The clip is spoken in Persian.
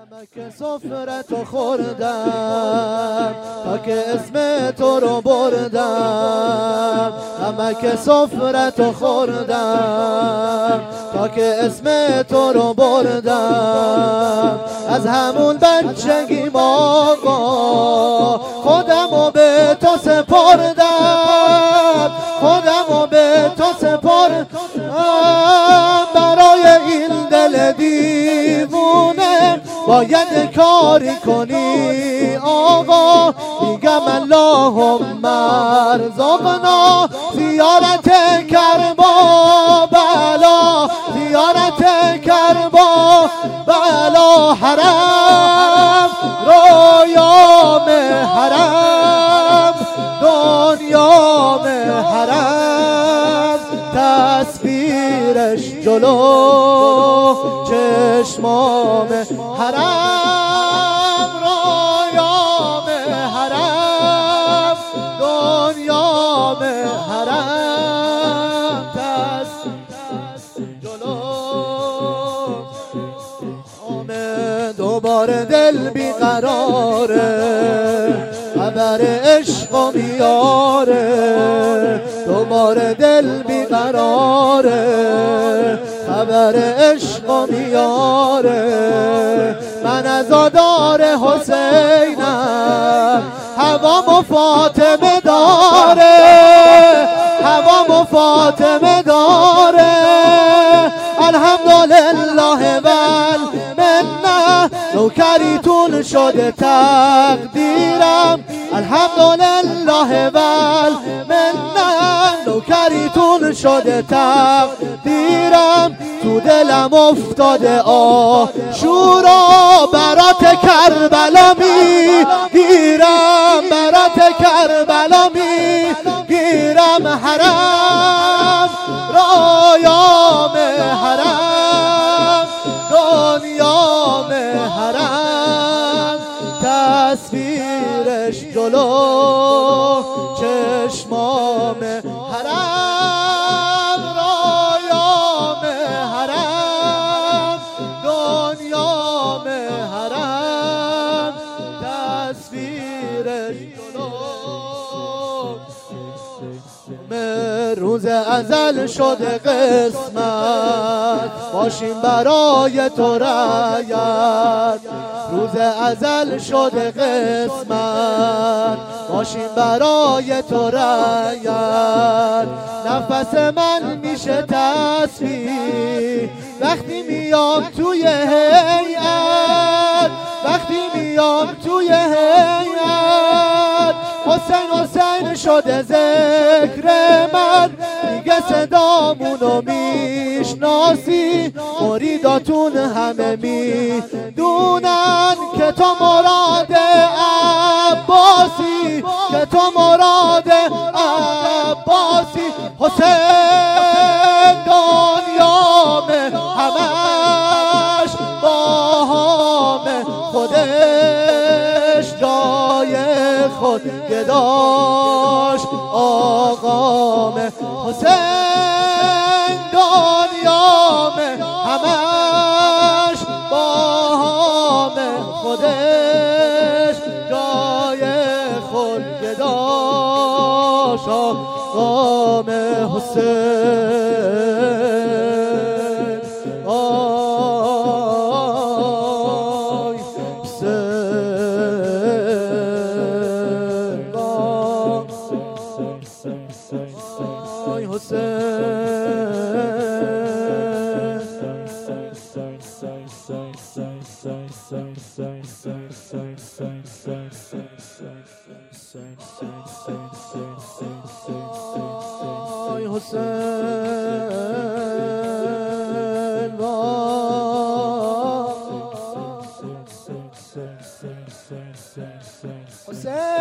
که سفرتو خوردم تا که اسم تو رو بردم، که سفرتو خوردم تا که اسم تو رو بردم. از همون بچگیم آقا خودمو به تو سپردم، خودمو به تو سپردم. برای این دل دیوونه باید کاری کنی آقا. میگم اللهم ارزقنا زیارت کربلا، زیارت کربلا. حرم رویام حرم، دنیام حرم، تصویرش جلو چشمام حرم، رویام حرم، دنیام حرم، تصویر جلو. دوباره دل بیقراره، خبر عشق و میاره. دوباره دل بیقراره، خبر عشق و میاره. من عزادار حسینم، هوامو فاطمه داره، هوامو فاطمه داره. الحمدلله والمنه نوکریتون شده تقدیرم. الحمدلله والمنه نوکریتون شده تقدیرم. تو دلم افتاده آشورا، برات کربلا میگیرم، برات کربلا میگیرم. حرم رویام حرم، دنیام حرم، تصویرش جلو چشمام حرم، رویام حرم، دنیام حرم، تصویرش جلو. روز ازل شده قسمت باشیم برای تو رعیت. روز ازل شده قسمت باشیم برای تو رعیت. نفس من میشه تسبیح وقتی میام توی هیئت، وقتی میام توی هیئت. حسین حسین شده ذکر من، دیگه صدامونو میشناسی. مریداتون همه میدونن که تو مراد عباسی، که تو مراد عباسی. حسین دنیام همش باهام، خودش جای خود گداش آقام. حسین دنیام همش باهام، خودش جای خود گداش آقام. حسین حسین